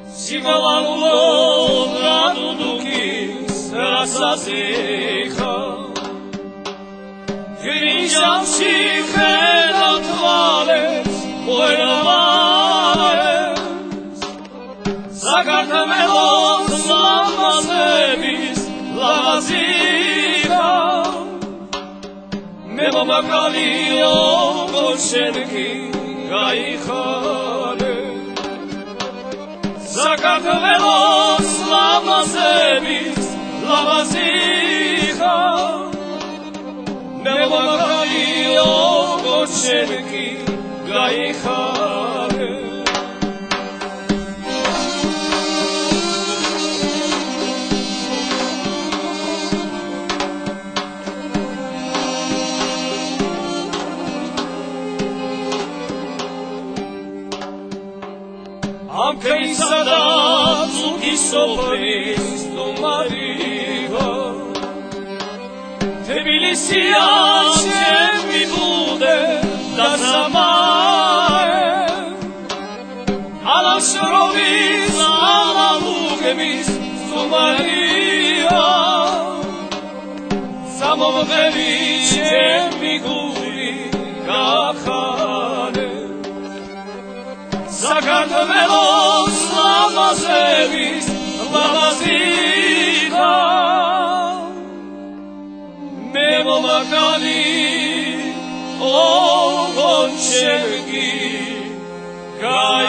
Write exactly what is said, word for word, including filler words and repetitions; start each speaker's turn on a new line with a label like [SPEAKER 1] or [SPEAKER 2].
[SPEAKER 1] სიყვარულო რადუდუკის რასაზიხა გრინჯავში ხელა თვალებს მოელამარებს საქართველოს ლამაზების ლამაზიხა მე მომაკალიო შენკი გაიხარე საქართველოს ლამაზების ლამაზიხა მე მომაკალიო შენკი გაიხარე ამქეისა და წუქის სოფლის სტუმარია თბილისია ჩემი ბუდე და სამარე ალაშროვის ალალუგების სტუმარია სამომღერი ჩემი გული გახარე საქართველოს ლამაზების ლამაზიხა მე მომაკალი ოღონდ შენკი